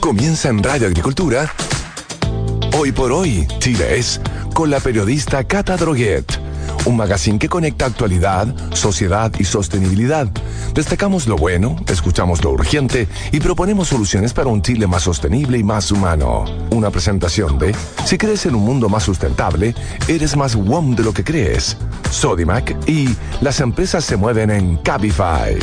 Comienza en Radio Agricultura. Hoy por hoy, Chile es, con la periodista Cata Droguet. Un magazine que conecta actualidad, sociedad y sostenibilidad. Destacamos lo bueno, escuchamos lo urgente y proponemos soluciones para un Chile más sostenible y más humano. Una presentación de: si crees en un mundo más sustentable, eres más WOM de lo que crees. Sodimac y las empresas se mueven en Cabify.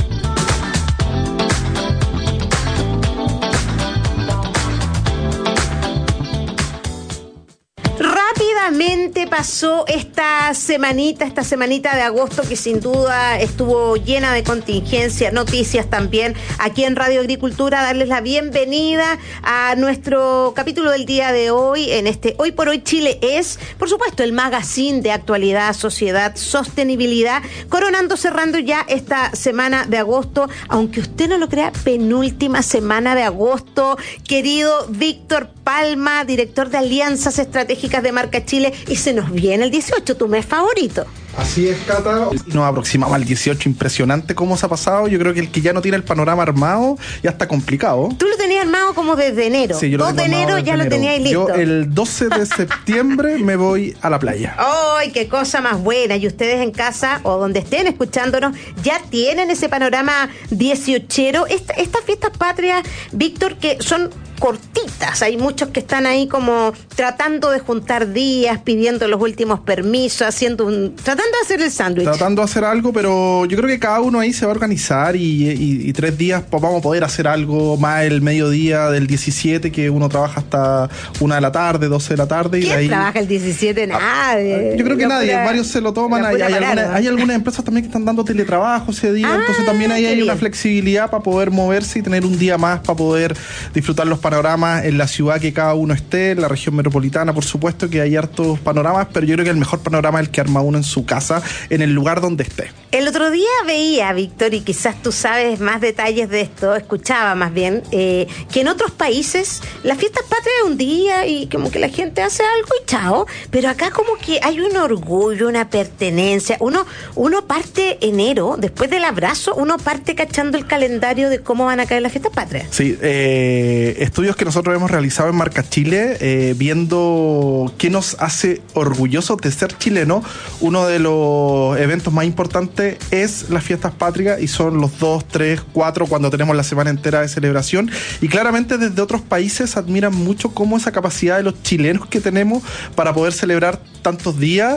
Pasó esta semanita de agosto, que sin duda estuvo llena de contingencias, noticias también aquí en Radio Agricultura. Darles la bienvenida a nuestro capítulo del día de hoy, en este Hoy por Hoy Chile es, por supuesto, el magazine de actualidad, sociedad, sostenibilidad, cerrando ya esta semana de agosto, aunque usted no lo crea, penúltima semana de agosto. Querido Víctor Palma, director de Alianzas Estratégicas de Marca Chile, y se nos viene el 18, tu mes favorito. Así es, Cata. Nos aproximamos al 18, impresionante cómo se ha pasado. Yo creo que el que ya no tiene el panorama armado ya está complicado. Tú lo tenías armado como desde enero. Sí, yo lo 2 de enero ya lo tenías listo. Yo el 12 de septiembre me voy a la playa. ¡Ay, qué cosa más buena! Y ustedes en casa o donde estén escuchándonos ya tienen ese panorama 18ero. Estas fiestas patrias, Víctor, que son cortitas. Hay muchos que están ahí como tratando de juntar días, pidiendo los últimos permisos, tratando de hacer el sándwich. Tratando de hacer algo, pero yo creo que cada uno ahí se va a organizar y 3 días vamos a poder hacer algo más el mediodía del 17, que uno trabaja hasta 1 de la tarde, 12 de la tarde. ¿Quién y ahí trabaja el 17? Nadie. Yo creo que nadie, varios se lo toman. Hay algunas empresas también que están dando teletrabajo ese día, entonces también ahí hay una flexibilidad para poder moverse y tener un día más para poder disfrutar los panoramas en la ciudad que cada uno esté, en la región metropolitana, por supuesto que hay hartos panoramas, pero yo creo que el mejor panorama es el que arma uno en su casa, en el lugar donde esté. El otro día veía, Víctor, y quizás tú sabes más detalles de esto, escuchaba más bien, que en otros países las fiestas patrias es un día y como que la gente hace algo y chao, pero acá como que hay un orgullo, una pertenencia. Uno parte enero, después del abrazo, uno parte cachando el calendario de cómo van a caer las fiestas patrias. Sí, estudios que nosotros hemos realizado en Marca Chile, viendo qué nos hace orgullosos de ser chileno. Uno de los eventos más importantes es las fiestas patrias y son los 2, 3, 4 cuando tenemos la semana entera de celebración, y claramente desde otros países admiran mucho cómo esa capacidad de los chilenos que tenemos para poder celebrar tantos días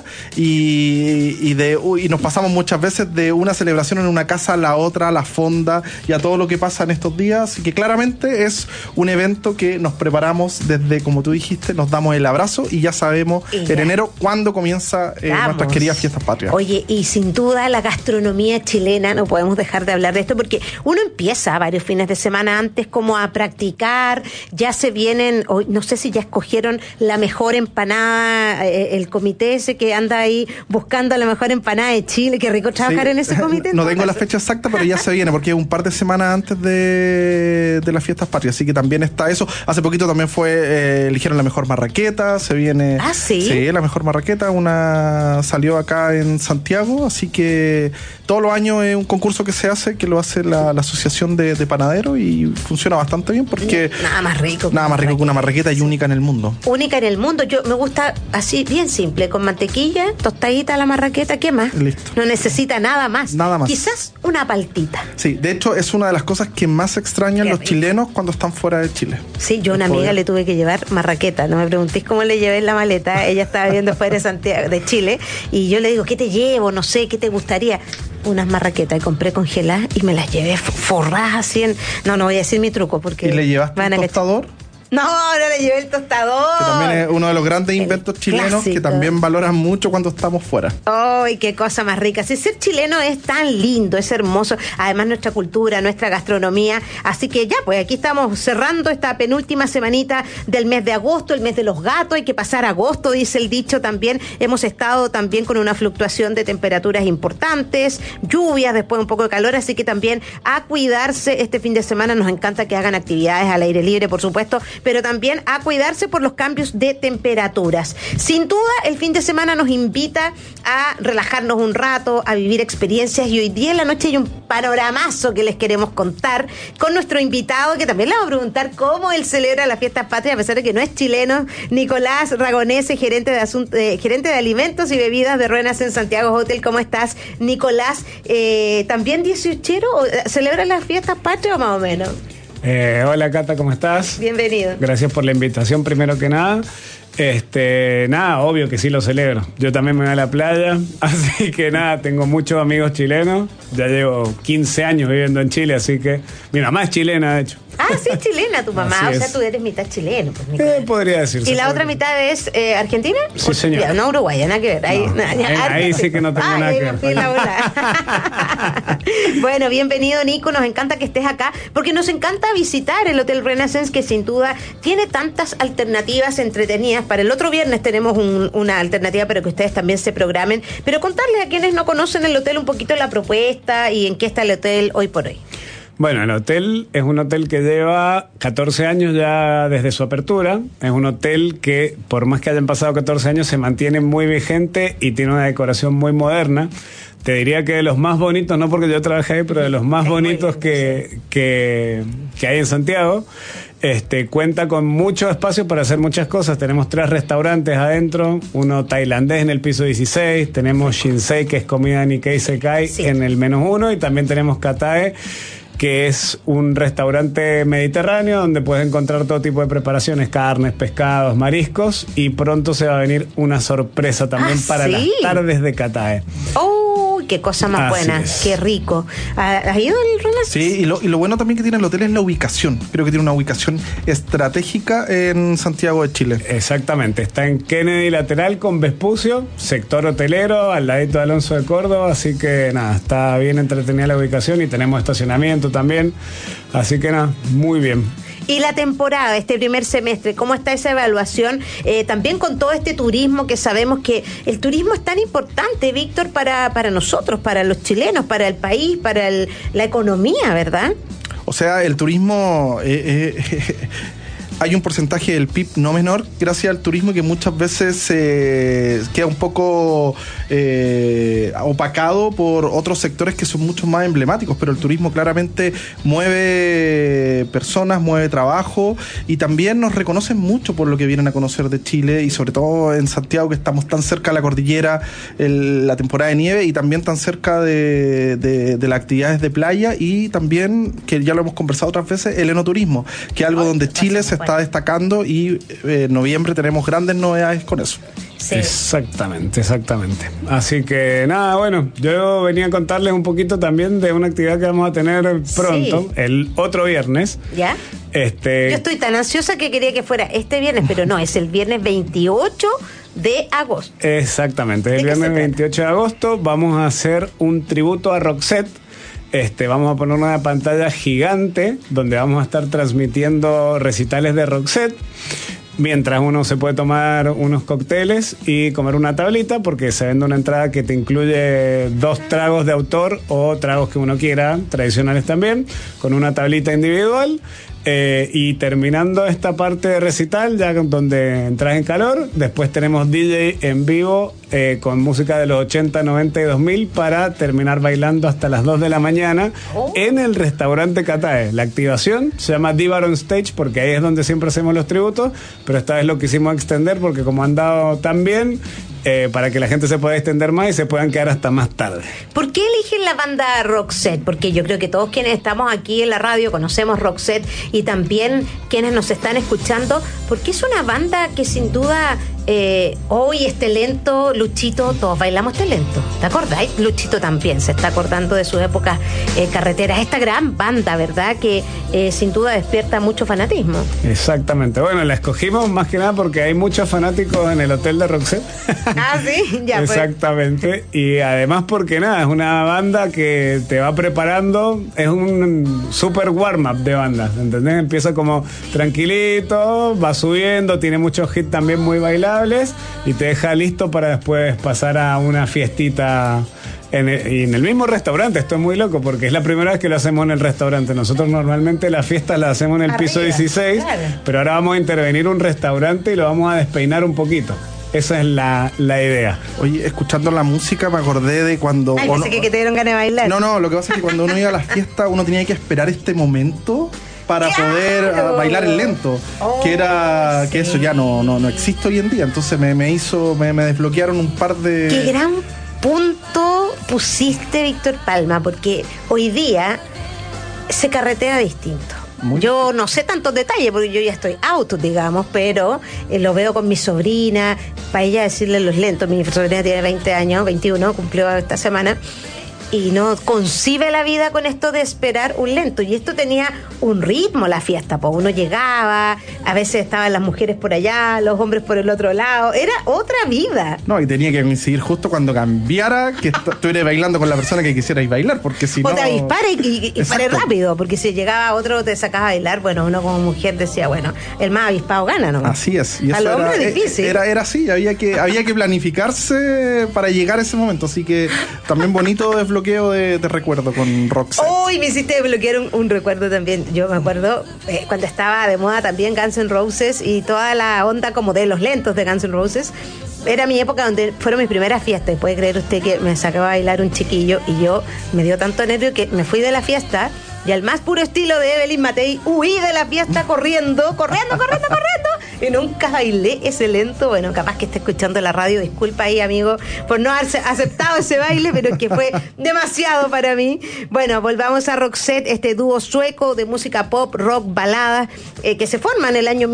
y nos pasamos muchas veces de una celebración en una casa a la otra, a la fonda y a todo lo que pasa en estos días, así que claramente es un evento que nos preparamos desde, como tú dijiste, nos damos el abrazo y ya sabemos en enero cuándo comienza nuestras queridas fiestas patrias. Oye, y sin duda la gastronomía chilena, no podemos dejar de hablar de esto, porque uno empieza varios fines de semana antes como a practicar, ya se vienen, no sé si ya escogieron la mejor empanada, el comité ese que anda ahí buscando la mejor empanada de Chile. Qué rico trabajar en ese comité. No tengo la fecha exacta, pero ya se viene, porque es un par de semanas antes de las fiestas patrias, así que también está eso. Hace poquito también eligieron la mejor marraqueta, se viene... ¿Ah, sí? Sí, la mejor marraqueta, una salió acá en Santiago, así que todos los años es un concurso que se hace, que lo hace la Asociación de Panaderos, y funciona bastante bien porque... Nada más rico que una marraqueta, y única en el mundo. Única en el mundo. Yo me gusta así, bien simple, con mantequilla, tostadita la marraqueta, ¿qué más? Listo. No necesita nada más. Nada más. Quizás una paltita. Sí, de hecho es una de las cosas que más extrañan los chilenos cuando están fuera de Chile. Sí, yo a una amiga le tuve que llevar marraqueta. No me preguntéis cómo le llevé en la maleta. Ella estaba viviendo fuera de Santiago, de Chile, y yo le digo, ¿qué te llevo? No sé, ¿qué te gustaría? Unas marraquetas, y compré congeladas y me las llevé forradas así en... No voy a decir mi truco porque... ¿Y le llevaste un tostador? No le llevé el tostador. Que también es uno de los grandes inventos chilenos clásico, que también valoran mucho cuando estamos fuera. ¡Ay, qué cosa más rica! Si ser chileno es tan lindo, es hermoso. Además, nuestra cultura, nuestra gastronomía. Así que ya, pues aquí estamos cerrando esta penúltima semanita del mes de agosto, el mes de los gatos. Hay que pasar agosto, dice el dicho también. Hemos estado también con una fluctuación de temperaturas importantes, lluvias, después un poco de calor. Así que también a cuidarse este fin de semana. Nos encanta que hagan actividades al aire libre, por supuesto, pero también a cuidarse por los cambios de temperaturas. Sin duda, el fin de semana nos invita a relajarnos un rato, a vivir experiencias, y hoy día en la noche hay un panoramazo que les queremos contar con nuestro invitado, que también le vamos a preguntar cómo él celebra las fiestas patrias, a pesar de que no es chileno. Nicolás Ragonese, gerente de alimentos y bebidas de Renaissance Santiago Hotel. ¿Cómo estás, Nicolás? ¿También 18ero? ¿Celebra las fiestas patrias o más o menos? Hola, Cata, ¿cómo estás? Bienvenido. Gracias por la invitación, primero que nada. Nada, obvio que sí lo celebro. Yo también me voy a la playa, así que nada, tengo muchos amigos chilenos. Ya llevo 15 años viviendo en Chile, así que mi mamá es chilena, de hecho. Ah, sí, es chilena tu mamá, Así o sea, es. tú eres mitad chileno. Pues, Nicolás. Podría decirse. ¿Y la otra mitad es argentina? Sí, señor. No, uruguaya, nada que ver. Ahí sí que no tengo nada que ver. Me fui la bola. Bueno, bienvenido, Nico. Nos encanta que estés acá, porque nos encanta visitar el Hotel Renaissance, que sin duda tiene tantas alternativas entretenidas. Para el otro viernes tenemos una alternativa para que ustedes también se programen. Pero contarles a quienes no conocen el hotel un poquito la propuesta y en qué está el hotel hoy por hoy. Bueno, el hotel es un hotel que lleva 14 años ya desde su apertura. Es un hotel que, por más que hayan pasado 14 años, se mantiene muy vigente y tiene una decoración muy moderna. Te diría que de los más bonitos, no porque yo trabajé ahí, pero de los más bonitos que hay en Santiago. Cuenta con mucho espacio para hacer muchas cosas. Tenemos 3 restaurantes adentro, uno tailandés en el piso 16, tenemos Shinsei, que es comida Nikkei Sekai, sí, en el -1, y también tenemos Katae, que es un restaurante mediterráneo donde puedes encontrar todo tipo de preparaciones, carnes, pescados, mariscos, y pronto se va a venir una sorpresa también para las tardes de Katae. ¡Oh, qué cosa más buena! ¡Qué rico! ¿Has ido al Renaissance? Sí, y lo bueno también que tiene el hotel es la ubicación. Creo que tiene una ubicación estratégica en Santiago de Chile. Exactamente, está en Kennedy Lateral con Vespucio, sector hotelero, al ladito de Alonso de Córdoba, así que nada, está bien entretenida la ubicación y tenemos estacionamiento también, así que nada, muy bien. Y la temporada, este primer semestre, ¿cómo está esa evaluación? También con todo este turismo, que sabemos que el turismo es tan importante, Víctor, para nosotros, para los chilenos, para el país, para la economía, ¿verdad? O sea, el turismo... hay un porcentaje del PIB no menor gracias al turismo, que muchas veces queda un poco opacado por otros sectores que son mucho más emblemáticos, pero el turismo claramente mueve personas, mueve trabajo, y también nos reconocen mucho por lo que vienen a conocer de Chile, y sobre todo en Santiago, que estamos tan cerca de la cordillera, la temporada de nieve, y también tan cerca de las actividades de playa, y también, que ya lo hemos conversado otras veces, el enoturismo, que es algo donde Chile se está destacando, y en noviembre tenemos grandes novedades con eso. Sí. Exactamente. Así que nada, bueno, yo venía a contarles un poquito también de una actividad que vamos a tener pronto, el otro viernes. ¿Ya? Yo estoy tan ansiosa que quería que fuera este viernes, pero no, es el viernes 28 de agosto. Exactamente, el viernes 28 de agosto vamos a hacer un tributo a Roxette. Vamos a poner una pantalla gigante donde vamos a estar transmitiendo recitales de Roxette, mientras uno se puede tomar unos cócteles y comer una tablita, porque se vende una entrada que te incluye 2 tragos de autor o tragos que uno quiera, tradicionales también, con una tablita individual. Y terminando esta parte de recital, ya donde entras en calor, después tenemos DJ en vivo con música de los 80, 90 y 2000 para terminar bailando hasta las 2 de la mañana en el restaurante Katae. La activación se llama Diva on Stage, porque ahí es donde siempre hacemos los tributos, pero esta vez lo quisimos extender porque como han dado tan bien, para que la gente se pueda extender más y se puedan quedar hasta más tarde. ¿Por qué eligen la banda Roxette? Porque yo creo que todos quienes estamos aquí en la radio conocemos Roxette, y también quienes nos están escuchando, porque es una banda que sin duda hoy este lento, Luchito, todos bailamos este lento, ¿te acordáis? Luchito también se está acordando de sus épocas carreteras, esta gran banda, ¿verdad? Que sin duda despierta mucho fanatismo. Exactamente, bueno, la escogimos más que nada porque hay muchos fanáticos en el hotel de Roxette. Ah, sí, ya. Exactamente, y además porque nada, es una banda que te va preparando, es un super warm-up de bandas, ¿entendés? Empieza como tranquilito, va subiendo, tiene muchos hits también muy bailables, y te deja listo para después pasar a una fiestita y en el mismo restaurante. Esto es muy loco porque es la primera vez que lo hacemos en el restaurante. Nosotros normalmente la fiesta la hacemos en el piso 16, claro. Pero ahora vamos a intervenir un restaurante y lo vamos a despeinar un poquito. Esa es la idea. Oye, escuchando la música me acordé de cuando... Pensé que te dieron ganas de bailar. No, lo que pasa es que cuando uno iba a las fiestas uno tenía que esperar este momento para poder bailar el lento, que eso ya no existe hoy en día. Entonces me desbloquearon un par de... Qué gran punto pusiste, Víctor Palma, porque hoy día se carretea distinto. Yo no sé tantos detalles porque yo ya estoy out, digamos, pero lo veo con mi sobrina, para ella decirle los lentos. Mi sobrina tiene 20 años, 21, cumplió esta semana, y no concibe la vida con esto de esperar un lento. Y esto tenía un ritmo, la fiesta, pues uno llegaba, a veces estaban las mujeres por allá, los hombres por el otro lado, era otra vida. No, y tenía que coincidir justo cuando cambiara, que estuvieras bailando con la persona que quisierais bailar, porque si no... O te dispara y pare rápido, porque si llegaba otro te sacaba a bailar, bueno, uno como mujer decía, bueno, el más avispado gana, ¿no? Así es. Y a los hombres es difícil. Era así, había que planificarse para llegar a ese momento, así que también bonito desbloqueo de recuerdo con Roxette. Uy, me hiciste desbloquear un recuerdo también. Yo me acuerdo cuando estaba de moda también Guns N' Roses y toda la onda como de los lentos de Guns N' Roses. Era mi época donde fueron mis primeras fiestas. Y puede creer usted que me sacaba a bailar un chiquillo y yo me dio tanto nervio que me fui de la fiesta y al más puro estilo de Evelyn Matei huí de la fiesta corriendo y nunca bailé ese lento. Bueno, capaz que esté escuchando la radio, disculpa ahí, amigo, por no haber aceptado ese baile, pero es que fue demasiado para mí. Bueno, volvamos a Roxette, este dúo sueco de música pop, rock, balada, que se forma en el año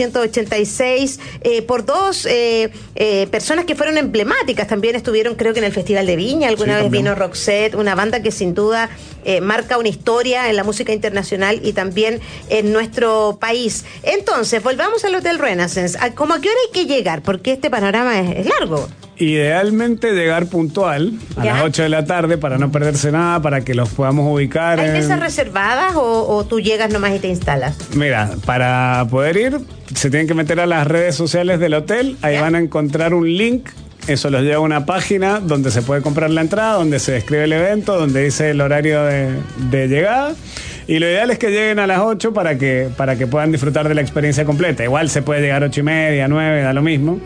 1986 por dos personas que fueron emblemáticas. También estuvieron, creo que en el Festival de Viña alguna vez vino Roxette, una banda que sin duda marca una historia en la música internacional y también en nuestro país. Entonces, volvamos al Hotel Renaissance. ¿Cómo a qué hora hay que llegar? Porque este panorama es largo. Idealmente llegar puntual a las 8 de la tarde para no perderse nada, para que los podamos ubicar. ¿Hay mesas reservadas o tú llegas nomás y te instalas? Mira, para poder ir se tienen que meter a las redes sociales del hotel. Ahí van a encontrar un link. Eso los lleva a una página donde se puede comprar la entrada, donde se describe el evento, donde dice el horario de llegada. Y lo ideal es que lleguen a las 8 para que puedan disfrutar de la experiencia completa. Igual se puede llegar a 8:30, 9, da lo mismo.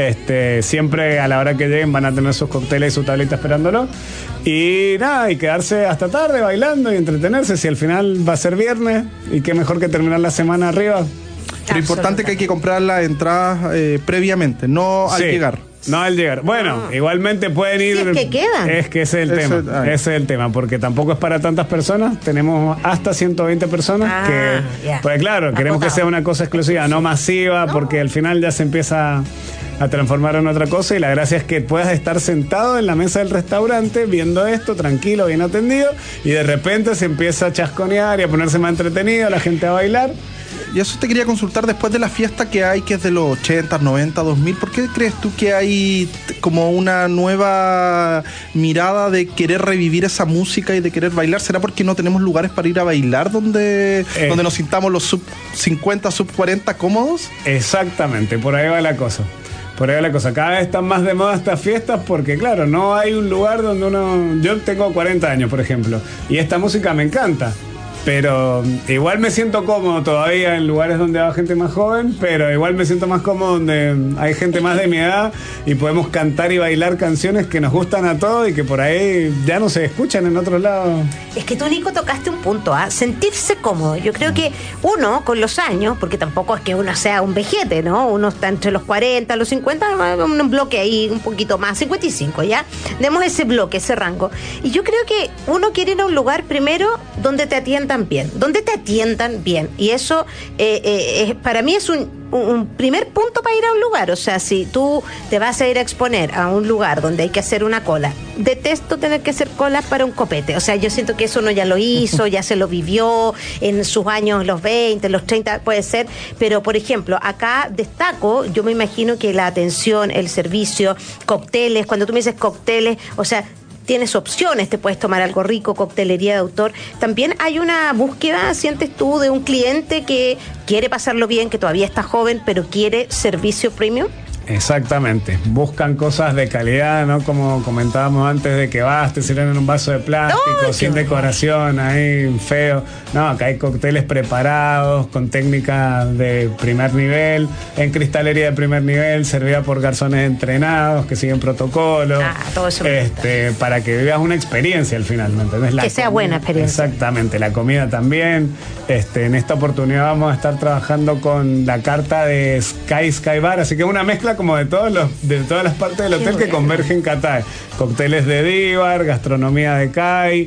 Siempre a la hora que lleguen van a tener sus cócteles y su tablita esperándolo. Y nada, y quedarse hasta tarde bailando y entretenerse. Si al final va a ser viernes, y qué mejor que terminar la semana arriba. Lo importante es que hay que comprar las entradas previamente, no al llegar. No al llegar. Bueno, igualmente pueden ir. Si es que quedan. Es que ese es el tema. Ese es el tema, porque tampoco es para tantas personas. Tenemos hasta 120 personas pues claro, queremos que sea una cosa exclusiva, no masiva, porque al final ya se empieza a transformar en otra cosa. Y la gracia es que puedas estar sentado en la mesa del restaurante viendo esto, tranquilo, bien atendido, y de repente se empieza a chasconear y a ponerse más entretenido, la gente a bailar. Y eso te quería consultar después de la fiesta que hay, que es de los 80, 90, 2000. ¿Por qué crees tú que hay como una nueva mirada de querer revivir esa música y de querer bailar? ¿Será porque no tenemos lugares para ir a bailar donde nos sintamos los sub 50, sub 40 cómodos? Exactamente, por ahí va la cosa. Cada vez están más de moda estas fiestas porque, claro, no hay un lugar donde uno... Yo tengo 40 años, por ejemplo, y esta música me encanta. Pero igual me siento cómodo todavía en lugares donde va gente más joven, pero igual me siento más cómodo donde hay gente más de mi edad y podemos cantar y bailar canciones que nos gustan a todos y que por ahí ya no se escuchan en otros lados. Es que tú, Nico, tocaste un punto, sentirse cómodo. Yo creo que uno, con los años, porque tampoco es que uno sea un vejete, ¿no? Uno está entre los 40, los 50, un bloque ahí un poquito más, 55, ¿ya? Demos ese bloque, ese rango. Y yo creo que uno quiere ir a un lugar primero donde te atiendan bien, y eso para mí es un primer punto para ir a un lugar. O sea, si tú te vas a ir a exponer a un lugar donde hay que hacer una cola, detesto tener que hacer colas para un copete. O sea, yo siento que eso uno ya lo hizo, ya se lo vivió en sus años, los 20, los 30, puede ser, pero por ejemplo, acá destaco, yo me imagino que la atención, el servicio, cócteles, cuando tú me dices cócteles, o sea, tienes opciones, te puedes tomar algo rico, coctelería de autor. También hay una búsqueda, sientes tú, de un cliente que quiere pasarlo bien, que todavía está joven, pero quiere servicio premium. Exactamente. Buscan cosas de calidad, ¿no? Como comentábamos antes de que te sirven en un vaso de plástico, sin decoración, ahí feo. No, acá hay cócteles preparados, con técnicas de primer nivel, en cristalería de primer nivel, servida por garzones entrenados, que siguen protocolo. Todo eso para que vivas una experiencia al final, ¿me entendés? Que sea buena experiencia. Exactamente, la comida también. En esta oportunidad vamos a estar trabajando con la carta de Sky Bar, así que una mezcla como de todas las partes del hotel que convergen en Catae. Cócteles de Díbar, gastronomía de Kai,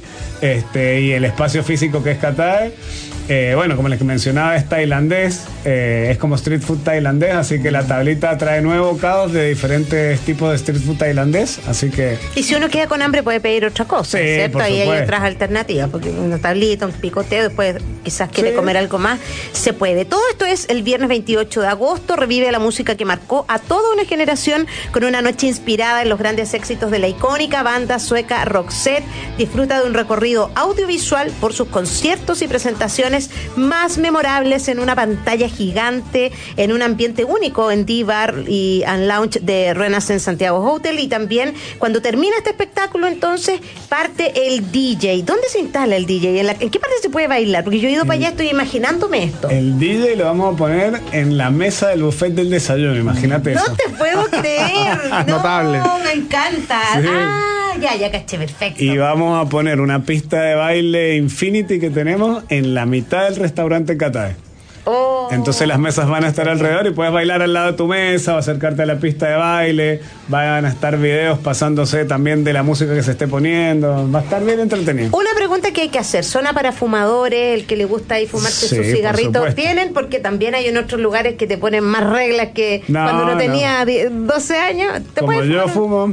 y el espacio físico que es Catae. Bueno, como les mencionaba, es tailandés, es como street food tailandés, así que la tablita trae 9 bocados de diferentes tipos de street food tailandés, así que... Y si uno queda con hambre puede pedir otra cosa, sí, ¿cierto? Ahí hay otras alternativas, porque una tablita, un picoteo, después quizás quiere comer algo más, se puede. Todo esto es el viernes 28 de agosto, revive la música que marcó a toda una generación con una noche inspirada en los grandes éxitos de la icónica banda sueca Roxette. Disfruta de un recorrido audiovisual por sus conciertos y presentaciones más memorables en una pantalla gigante, en un ambiente único en D-Bar y Lounge de Renaissance Santiago Hotel. Y también cuando termina este espectáculo, entonces parte el DJ. ¿Dónde se instala el DJ? ¿En qué parte se puede bailar? Porque yo he ido para allá, estoy imaginándome esto. El DJ lo vamos a poner en la mesa del buffet del desayuno, imagínate eso. No te puedo creer. Notable. No, me encanta. Sí. Ya caché, perfecto. Y vamos a poner una pista de baile Infinity que tenemos en la mitad del restaurante Catae. Entonces las mesas van a estar alrededor y puedes bailar al lado de tu mesa o acercarte a la pista de baile. Van a estar videos pasándose también de la música que se esté poniendo. Va a estar bien entretenido. Una pregunta que hay que hacer: ¿zona para fumadores? El que le gusta ahí fumarse sus cigarritos tienen, porque también hay en otros lugares que te ponen más reglas que cuando uno tenía 12 años. Como yo fumo,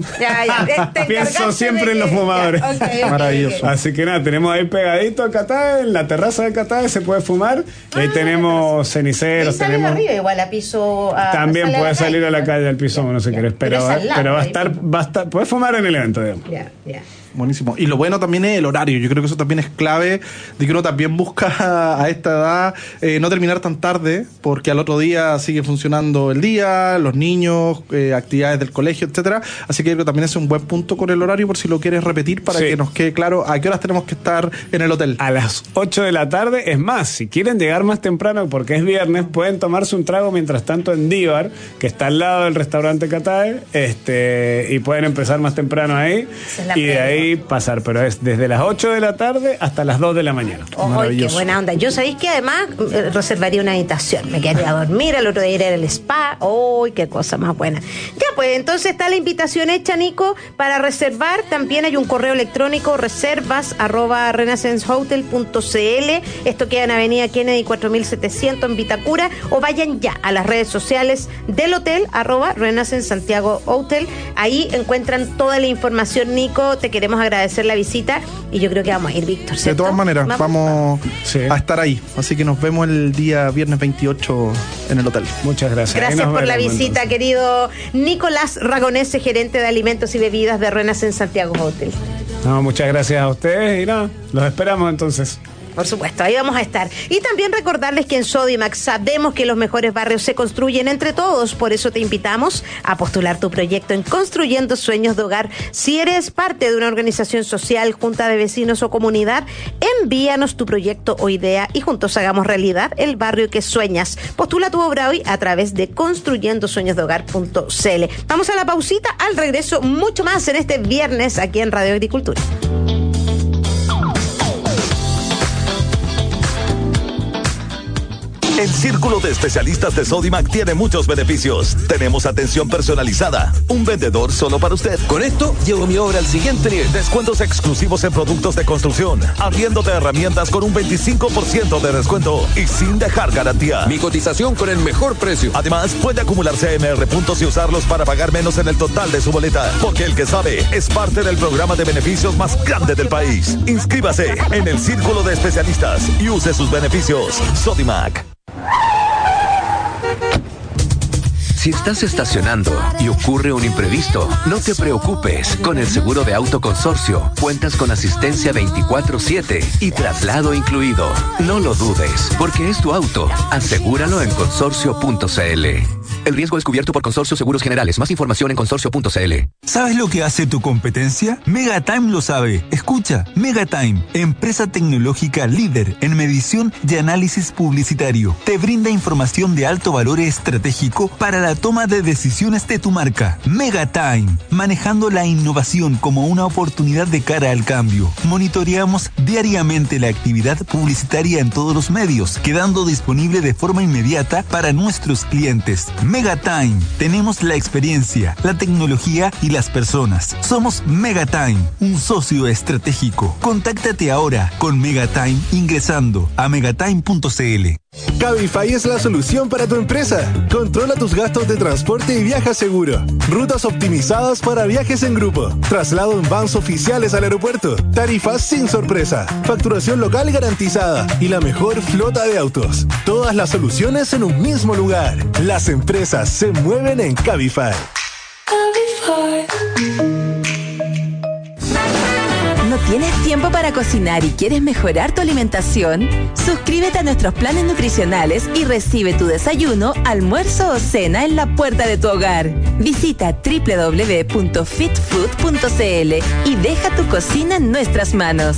pienso siempre en los fumadores. Okay, maravilloso. Así que nada, tenemos ahí pegadito a Catae, en la terraza de Catae se puede fumar. Ahí tenemos ceniceros, tenemos arriba igual a piso. También puedes salir a la calle al piso, no sé querés, pero va a estar, puedes fumar en el evento, digamos. Ya. Buenísimo. Y lo bueno también es el horario. Yo creo que eso también es clave, de que uno también busca a esta edad no terminar tan tarde, porque al otro día sigue funcionando el día, los niños, actividades del colegio, etcétera. Así que creo que también es un buen punto con el horario, por si lo quieres repetir, para que nos quede claro a qué horas tenemos que estar en el hotel. A las 8 de la tarde. Es más, si quieren llegar más temprano, porque es viernes, pueden tomarse un trago mientras tanto en D-Bar, que está al lado del restaurante Catae, y pueden empezar más temprano ahí, y de ahí pasar, pero es desde las 8 de la tarde hasta las 2 de la mañana. ¡Ay, qué buena onda! Yo sabéis que además reservaría una habitación, me quedaría a dormir, al otro día ir al spa. ¡Ay, qué cosa más buena! Ya pues, entonces está la invitación hecha, Nico, para reservar. También hay un correo electrónico, reservas@renaissancehotel.cl. Esto queda en Avenida Kennedy 4700 en Vitacura, o vayan ya a las redes sociales del hotel, @Renaissance Santiago Hotel. Ahí encuentran toda la información. Nico, te queremos agradecer la visita y yo creo que vamos a ir, Víctor, ¿cierto? De todas maneras, vamos a estar ahí. Así que nos vemos el día viernes 28 en el hotel. Muchas gracias. Gracias por la visita, querido Nicolás Ragonese, gerente de alimentos y bebidas de Renaissance Santiago Hotel. No, muchas gracias a ustedes y nada, los esperamos entonces. Por supuesto, ahí vamos a estar. Y también recordarles que en Sodimac sabemos que los mejores barrios se construyen entre todos. Por eso te invitamos a postular tu proyecto en Construyendo Sueños de Hogar. Si eres parte de una organización social, junta de vecinos o comunidad, envíanos tu proyecto o idea y juntos hagamos realidad el barrio que sueñas. Postula tu obra hoy a través de construyendosueñosdehogar.cl. Vamos a la pausita. Al regreso, mucho más en este viernes aquí en Radio Agricultura. El Círculo de Especialistas de Sodimac tiene muchos beneficios. Tenemos atención personalizada, un vendedor solo para usted. Con esto, llevo mi obra al siguiente nivel. Descuentos exclusivos en productos de construcción, arriendo de herramientas con un 25% de descuento y sin dejar garantía. Mi cotización con el mejor precio. Además, puede acumular CMR puntos y usarlos para pagar menos en el total de su boleta. Porque el que sabe es parte del programa de beneficios más grande del país. Inscríbase en el Círculo de Especialistas y use sus beneficios. Sodimac. Si estás estacionando y ocurre un imprevisto, no te preocupes. Con el seguro de auto consorcio, cuentas con asistencia 24/7 y traslado incluido. No lo dudes, porque es tu auto. Asegúralo en consorcio.cl. El riesgo es cubierto por Consorcio Seguros Generales. Más información en consorcio.cl. ¿Sabes lo que hace tu competencia? Megatime lo sabe. Escucha, Megatime, empresa tecnológica líder en medición y análisis publicitario. Te brinda información de alto valor estratégico para la toma de decisiones de tu marca. Megatime, manejando la innovación como una oportunidad de cara al cambio. Monitoreamos diariamente la actividad publicitaria en todos los medios, quedando disponible de forma inmediata para nuestros clientes. Megatime, tenemos la experiencia, la tecnología y las personas. Somos Megatime, un socio estratégico. Contáctate ahora con Megatime ingresando a megatime.cl. Cabify es la solución para tu empresa. Controla tus gastos de transporte y viaja seguro. Rutas optimizadas para viajes en grupo. Traslado en vans oficiales al aeropuerto. Tarifas sin sorpresa. Facturación local garantizada. Y la mejor flota de autos. Todas las soluciones en un mismo lugar. Las empresas se mueven en Cabify. ¿No tienes tiempo para cocinar y quieres mejorar tu alimentación? Suscríbete a nuestros planes nutricionales y recibe tu desayuno, almuerzo o cena en la puerta de tu hogar. Visita www.fitfood.cl y deja tu cocina en nuestras manos.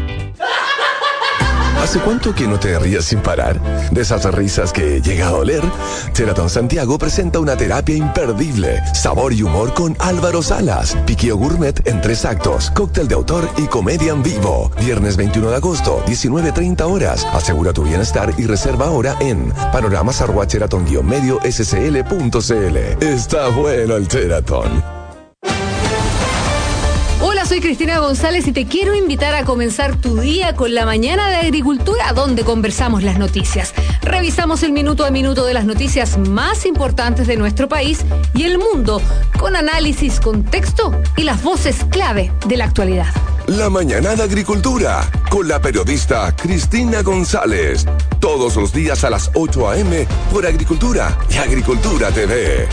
¿Hace cuánto que no te rías sin parar? De esas risas que llega a doler. Sheraton Santiago presenta una terapia imperdible. Sabor y humor con Álvaro Salas. Piqueo gourmet en 3 actos. Cóctel de autor y comedia en vivo. Viernes 21 de agosto, 19:30 horas. Asegura tu bienestar y reserva ahora en panoramas@sheraton-medio-scl.cl. Está bueno el Sheraton. Hola, soy Cristina González y te quiero invitar a comenzar tu día con la Mañana de Agricultura, donde conversamos las noticias. Revisamos el minuto a minuto de las noticias más importantes de nuestro país y el mundo, con análisis, contexto y las voces clave de la actualidad. La Mañana de Agricultura, con la periodista Cristina González. Todos los días a las 8 a.m. por Agricultura y Agricultura TV.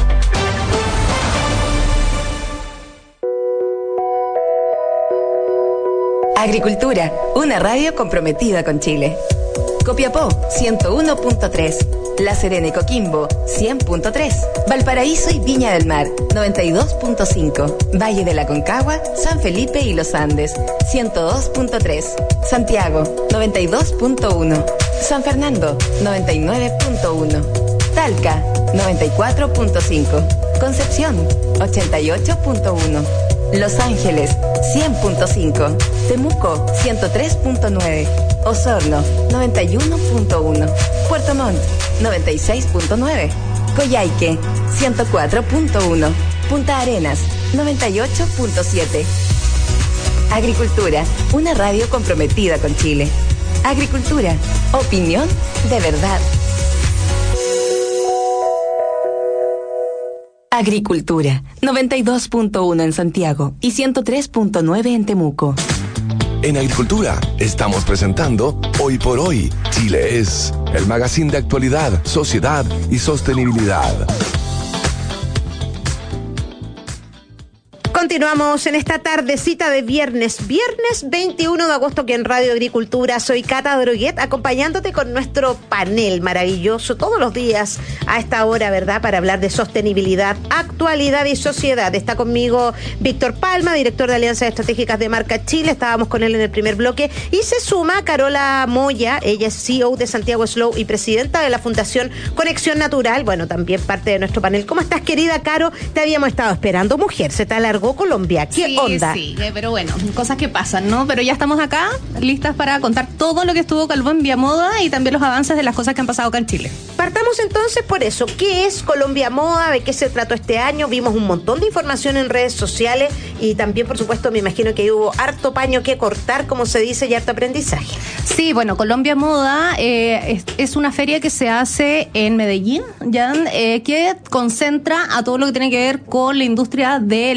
Agricultura, una radio comprometida con Chile. Copiapó, 101.3. La Serena y Coquimbo, 100.3. Valparaíso y Viña del Mar, 92.5. Valle de la Concagua, San Felipe y Los Andes, 102.3. Santiago, 92.1. San Fernando, 99.1. Talca, 94.5. Concepción, 88.1. Los Ángeles, 100.5. Temuco, 103.9. Osorno, 91.1. Puerto Montt, 96.9. Coyhaique, 104.1. Punta Arenas, 98.7. Agricultura, una radio comprometida con Chile. Agricultura, opinión de verdad. Agricultura, 92.1 en Santiago y 103.9 en Temuco. En Agricultura estamos presentando Hoy por Hoy, Chile es, el magazine de actualidad, sociedad y sostenibilidad. Continuamos en esta tardecita de viernes 21 de agosto, aquí en Radio Agricultura. Soy Cata Droguet, acompañándote con nuestro panel maravilloso todos los días a esta hora, ¿verdad? Para hablar de sostenibilidad, actualidad y sociedad. Está conmigo Víctor Palma, director de Alianzas Estratégicas de Marca Chile. Estábamos con él en el primer bloque. Y se suma Carola Moya, ella es CEO de Santiago Slow y presidenta de la Fundación Conexión Natural. Bueno, también parte de nuestro panel. ¿Cómo estás, querida Caro? Te habíamos estado esperando, mujer. Se te alargó Colombia. ¿Qué onda? Sí, pero bueno, cosas que pasan, ¿no? Pero ya estamos acá, listas para contar todo lo que estuvo Colombia Moda y también los avances de las cosas que han pasado acá en Chile. Partamos entonces por eso. ¿Qué es Colombia Moda? ¿De qué se trató este año? Vimos un montón de información en redes sociales y también, por supuesto, me imagino que hubo harto paño que cortar, como se dice, y harto aprendizaje. Sí, bueno, Colombia Moda es una feria que se hace en Medellín, ya, que concentra a todo lo que tiene que ver con la industria de la moda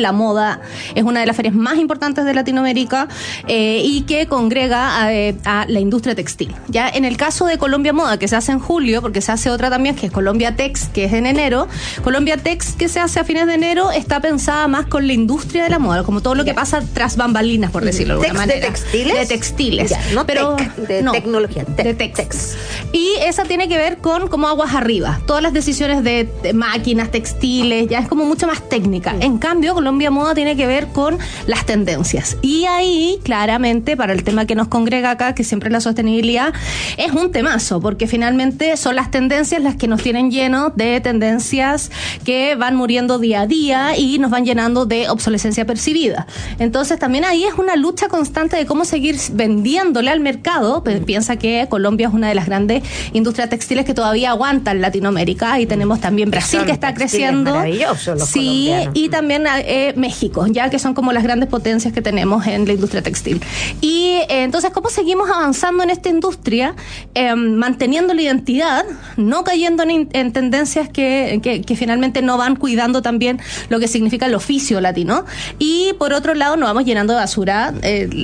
Moda es una de las ferias más importantes de Latinoamérica y que congrega a la industria textil. Ya en el caso de Colombia Moda, que se hace en julio, porque se hace otra también, que es Colombia Tex, que es en enero. Colombia Tex, que se hace a fines de enero, está pensada más con la industria de la moda, como todo lo que pasa tras bambalinas, por decirlo de alguna manera. ¿De textiles? De textiles. Ya, no pero, de tecnología. De tex. Y esa tiene que ver con como aguas arriba. Todas las decisiones de máquinas, textiles, ya es como mucho más técnica. En cambio, Colombia Moda tiene que ver con las tendencias. Y ahí, claramente, para el tema que nos congrega acá, que siempre es la sostenibilidad, es un temazo, porque finalmente son las tendencias las que nos tienen llenos de tendencias que van muriendo día a día y nos van llenando de obsolescencia percibida. Entonces, también ahí es una lucha constante de cómo seguir vendiéndole al mercado. Piensa que Colombia es una de las grandes industrias textiles que todavía aguanta en Latinoamérica, y tenemos también Brasil, que está creciendo. Maravilloso los sí, colombianos. Y también México, ya que son como las grandes potencias que tenemos en la industria textil. Y entonces, ¿cómo seguimos avanzando en esta industria? Manteniendo la identidad, no cayendo en tendencias que finalmente no van cuidando también lo que significa el oficio latino, y por otro lado nos vamos llenando de basura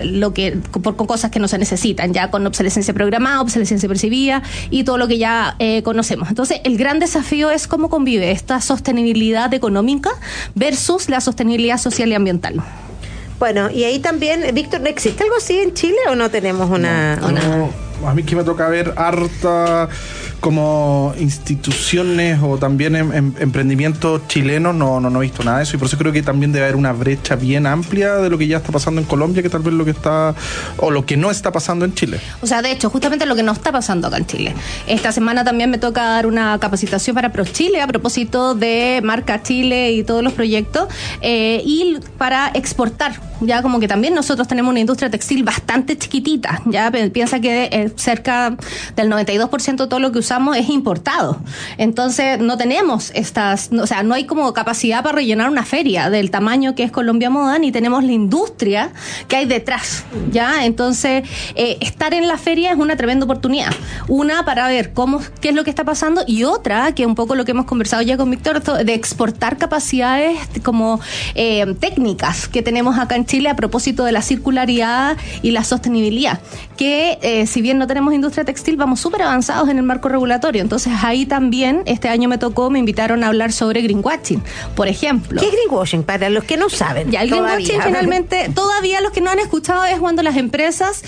con cosas que no se necesitan, ya con obsolescencia programada, obsolescencia percibida y todo lo que ya conocemos. Entonces, el gran desafío es cómo convive esta sostenibilidad económica versus la sostenibilidad social y ambiental. Bueno, y ahí también, Víctor, ¿no existe algo así en Chile o no tenemos una? No, a mí que me toca ver harta como instituciones o también emprendimientos chilenos, no he visto nada de eso, y por eso creo que también debe haber una brecha bien amplia de lo que ya está pasando en Colombia, que tal vez lo que está o lo que no está pasando en Chile. O sea, de hecho, justamente lo que no está pasando acá en Chile. Esta semana también me toca dar una capacitación para ProChile a propósito de Marca Chile y todos los proyectos, y para exportar. Ya como que también nosotros tenemos una industria textil bastante chiquitita. Ya piensa que cerca del 92% de todo lo que usamos es importado. Entonces no tenemos no hay como capacidad para rellenar una feria del tamaño que es Colombia Moda, ni tenemos la industria que hay detrás. Ya, entonces estar en la feria es una tremenda oportunidad. Una, para ver qué es lo que está pasando, y otra, que un poco lo que hemos conversado ya con Víctor, de exportar capacidades como técnicas que tenemos acá en Chile a propósito de la circularidad y la sostenibilidad, que si bien no tenemos industria textil, vamos súper avanzados en el marco regulatorio. Entonces ahí también, este año me invitaron a hablar sobre greenwashing, por ejemplo. ¿Qué es greenwashing? Para los que no saben. Ya, el greenwashing finalmente, todavía los que no han escuchado, es cuando las empresas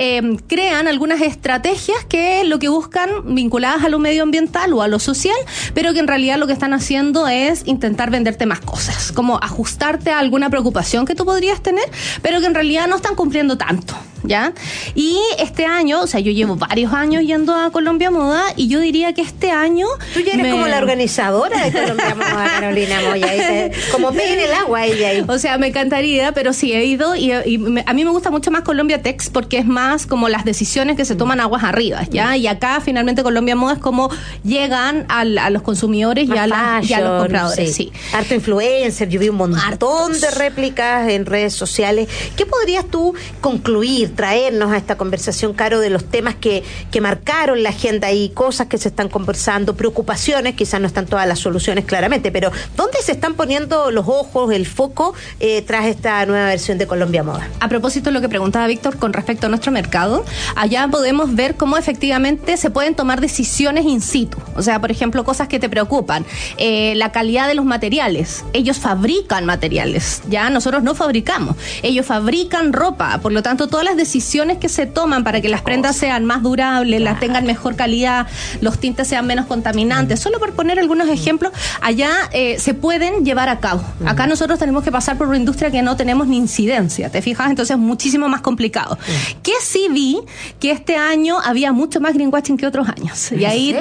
crean algunas estrategias que lo que buscan vinculadas a lo medioambiental o a lo social, pero que en realidad lo que están haciendo es intentar venderte más cosas, como ajustarte a alguna preocupación que tú podrías tener, pero que en realidad no están cumpliendo tanto, ¿ya? Y este año, o sea, yo llevo varios años yendo a Colombia Moda, y yo diría que este año... Tú ya eres como la organizadora de Colombia Moda, Carolina Moya, como pez en el agua ella ahí. O sea, me encantaría, pero sí, he ido, y a mí me gusta mucho más Colombia Tex, porque es más como las decisiones que se toman aguas arriba, ¿ya? Y acá finalmente Colombia Moda es como llegan a los consumidores y a los compradores. Sí. Harto influencer, yo vi un montón de réplicas en redes sociales. ¿Qué podrías tú concluir, traernos a esta conversación, Caro, de los temas que marcaron la agenda y cosas que se están conversando, preocupaciones, quizás no están todas las soluciones claramente, pero ¿dónde se están poniendo los ojos, el foco tras esta nueva versión de Colombia Moda? A propósito de lo que preguntaba Víctor con respecto a nuestro mercado, allá podemos ver cómo efectivamente se pueden tomar decisiones in situ. O sea, por ejemplo, cosas que te preocupan, la calidad de los materiales. Ellos fabrican materiales, ya nosotros no fabricamos. Ellos fabrican ropa, por lo tanto todas las decisiones que se toman para que las prendas sean más durables, las tengan mejor calidad, los tintes sean menos contaminantes, solo por poner algunos ejemplos, allá se pueden llevar a cabo. Acá nosotros tenemos que pasar por una industria que no tenemos ni incidencia, ¿te fijas? Entonces es muchísimo más complicado. Que sí vi que este año había mucho más greenwashing que otros años. Y ahí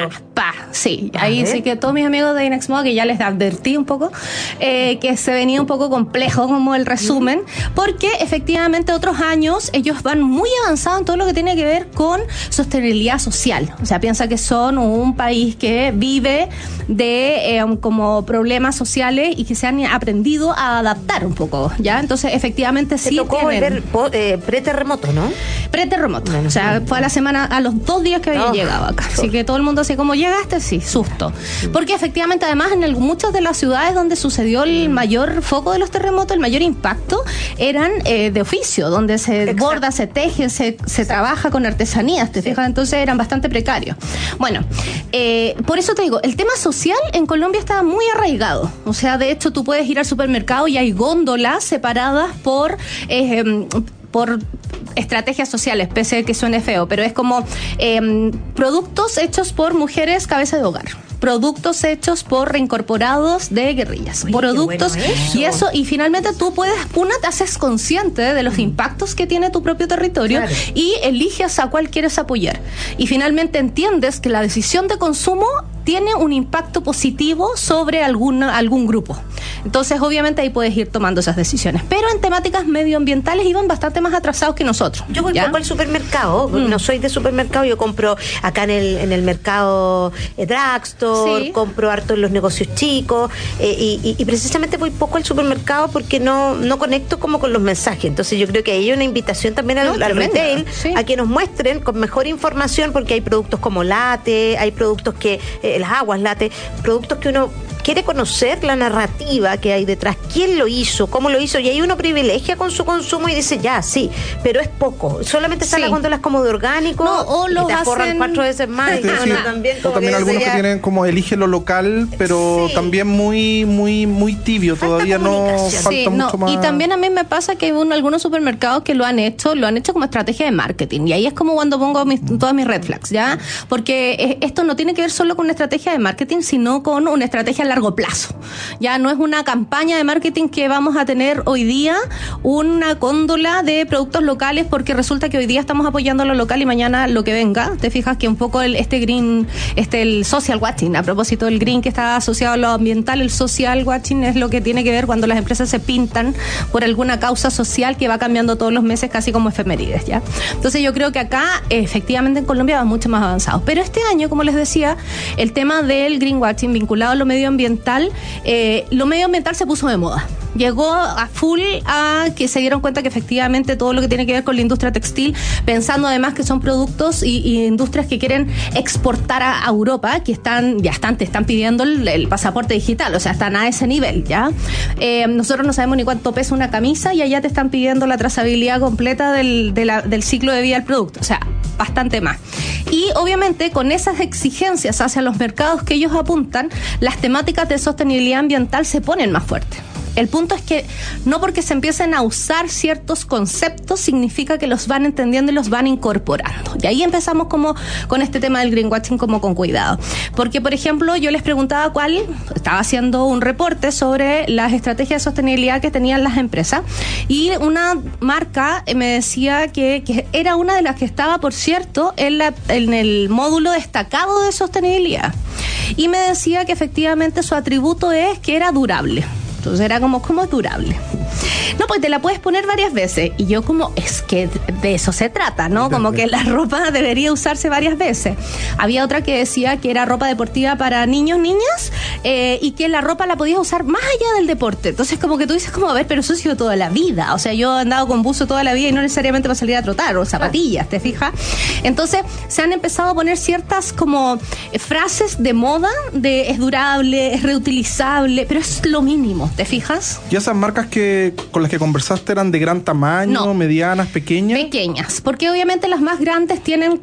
sí, ahí sí que todos mis amigos de Inex Moda, que ya les advertí un poco, que se venía un poco complejo como el resumen, porque efectivamente otros años ellos van muy avanzados en todo lo que tiene que ver con sostenibilidad social. O sea, piensa que son un país que vive de como problemas sociales y que se han aprendido a adaptar un poco, ¿ya? Entonces, efectivamente sí tocó volver pre-terremoto, ¿no? Pre-terremoto. O sea, fue a la semana, a los 2 días que había llegado acá. Así que todo el mundo así como, llegaste, sí, susto. Porque efectivamente, además, en muchas de las ciudades donde sucedió el mayor foco de los terremotos, el mayor impacto, eran de oficio, donde se borda, se teje, se trabaja con artesanías, ¿te fijas? Entonces eran bastante precarios. Bueno, por eso te digo, el tema social en Colombia está muy arraigado. O sea, de hecho, tú puedes ir al supermercado y hay góndolas separadas por estrategias sociales, pese a que suene feo, pero es como productos hechos por mujeres cabeza de hogar, productos hechos por reincorporados de guerrillas, productos, y finalmente tú te haces consciente de los impactos que tiene tu propio territorio, y eliges a cuál quieres apoyar, y finalmente entiendes que la decisión de consumo tiene un impacto positivo sobre algún grupo. Entonces, obviamente, ahí puedes ir tomando esas decisiones. Pero en temáticas medioambientales iban bastante más atrasados que nosotros. Yo voy poco al supermercado, no soy de supermercado, yo compro acá en el mercado drugstore, compro harto en los negocios chicos, y precisamente voy poco al supermercado porque no conecto como con los mensajes. Entonces, yo creo que hay una invitación también al retail a que nos muestren con mejor información, porque hay productos como Late, hay productos que las aguas Late, productos que uno quiere conocer la narrativa que hay detrás, quién lo hizo, cómo lo hizo, y ahí uno privilegia con su consumo y dice, ya, sí, pero es poco, solamente están las góndolas como de orgánico, o y te forran 4 veces más, también algunos que tienen como elige lo local, pero también muy tibio, todavía no falta mucho más. Y también a mí me pasa que hay algunos supermercados que lo han hecho como estrategia de marketing, y ahí es como cuando pongo todas mis red flags, ¿ya? Porque esto no tiene que ver solo con una estrategia de marketing, sino con una estrategia a largo plazo. Ya no es una campaña de marketing que vamos a tener hoy día una góndola de productos locales, porque resulta que hoy día estamos apoyando lo local y mañana lo que venga. Te fijas que un poco el social watching, a propósito del green que está asociado a lo ambiental, el social watching es lo que tiene que ver cuando las empresas se pintan por alguna causa social que va cambiando todos los meses, casi como efemérides, ¿ya? Entonces yo creo que acá efectivamente en Colombia va mucho más avanzado. Pero este año, como les decía, el tema del greenwashing vinculado a lo medioambiental, lo medioambiental se puso de moda. Llegó a full a que se dieron cuenta que efectivamente todo lo que tiene que ver con la industria textil, pensando además que son productos y industrias que quieren exportar a Europa, que te están pidiendo el pasaporte digital, o sea, están a ese nivel, ¿ya? Nosotros no sabemos ni cuánto pesa una camisa y allá te están pidiendo la trazabilidad completa del ciclo de vida del producto, o sea, bastante más. Y obviamente con esas exigencias hacia los mercados que ellos apuntan, las temáticas de sostenibilidad ambiental se ponen más fuertes. El punto es que no porque se empiecen a usar ciertos conceptos significa que los van entendiendo y los van incorporando. Y ahí empezamos como con este tema del greenwashing como con cuidado. Porque, por ejemplo, yo les preguntaba estaba haciendo un reporte sobre las estrategias de sostenibilidad que tenían las empresas, y una marca me decía que era una de las que estaba, por cierto, en el módulo destacado de sostenibilidad. Y me decía que efectivamente su atributo es que era durable. Entonces era como es durable. No, pues te la puedes poner varias veces. Y yo es que de eso se trata, ¿no? Como que la ropa debería usarse varias veces. Había otra que decía que era ropa deportiva para niños, niñas, y que la ropa la podías usar más allá del deporte. Entonces como que tú dices a ver, pero eso ha sido toda la vida. O sea, yo he andado con buzo toda la vida y no necesariamente para salir a trotar, o zapatillas, ¿te fijas? Entonces se han empezado a poner ciertas como frases de moda, de es durable, es reutilizable, pero es lo mínimo, ¿te fijas? ¿Y esas marcas con las que conversaste eran de gran tamaño, medianas, pequeñas? Pequeñas, porque obviamente las más grandes tienen